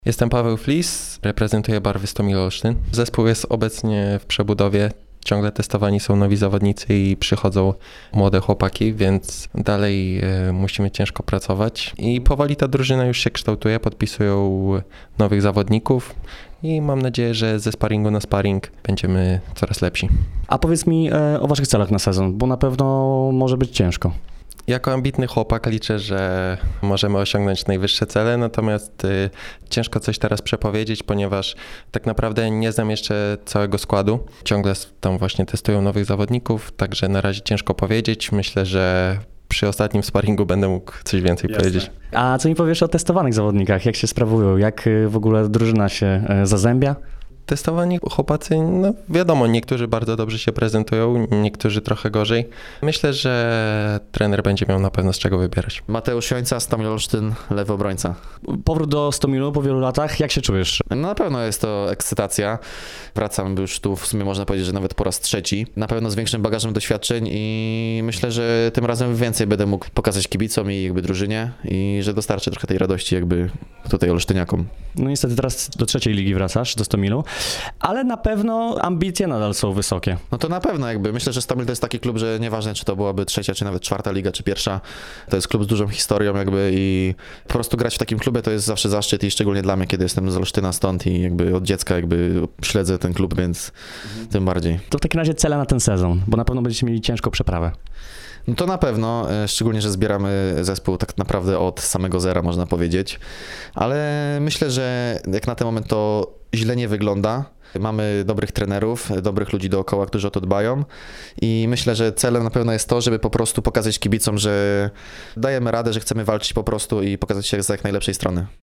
Jestem Paweł Flis, reprezentuję barwy Stomil Olsztyn. Zespół jest obecnie w przebudowie. Ciągle testowani są nowi zawodnicy i przychodzą młode chłopaki, więc dalej musimy ciężko pracować. I powoli ta drużyna już się kształtuje, podpisują nowych zawodników i mam nadzieję, że ze sparingu na sparing będziemy coraz lepsi. A powiedz mi o waszych celach na sezon, bo na pewno może być ciężko. Jako ambitny chłopak liczę, że możemy osiągnąć najwyższe cele, natomiast ciężko coś teraz przepowiedzieć, ponieważ tak naprawdę nie znam jeszcze całego składu. Ciągle tam właśnie testują nowych zawodników, także na razie ciężko powiedzieć. Myślę, że przy ostatnim sparingu będę mógł coś więcej powiedzieć. A co mi powiesz o testowanych zawodnikach? Jak się sprawują? Jak w ogóle drużyna się zazębia? Testowani chłopacy, no wiadomo, niektórzy bardzo dobrze się prezentują, niektórzy trochę gorzej. Myślę, że trener będzie miał na pewno z czego wybierać. Mateusz Jońca, Stomil Olsztyn, lewy obrońca. Powrót do Stomilu po wielu latach, jak się czujesz? No na pewno jest to ekscytacja. Wracam już tu w sumie można powiedzieć, że nawet po raz trzeci. Na pewno z większym bagażem doświadczeń i myślę, że tym razem więcej będę mógł pokazać kibicom i jakby drużynie i że dostarczę trochę tej radości jakby tutaj olsztyniakom. No niestety teraz do trzeciej ligi wracasz, do Stomilu, ale na pewno ambicje nadal są wysokie. No to na pewno jakby. Myślę, że Stomil to jest taki klub, że nieważne czy to byłaby trzecia, czy nawet czwarta liga, czy pierwsza. To jest klub z dużą historią jakby i po prostu grać w takim klubie to jest zawsze zaszczyt i szczególnie dla mnie, kiedy jestem z Olsztyna stąd i jakby od dziecka jakby śledzę ten klub, więc tym bardziej. To w takim razie cele na ten sezon, bo na pewno będziecie mieli ciężką przeprawę. No to na pewno, szczególnie, że zbieramy zespół tak naprawdę od samego zera, można powiedzieć, ale myślę, że jak na ten moment to źle nie wygląda. Mamy dobrych trenerów, dobrych ludzi dookoła, którzy o to dbają i myślę, że celem na pewno jest to, żeby po prostu pokazać kibicom, że dajemy radę, że chcemy walczyć po prostu i pokazać się z jak najlepszej strony.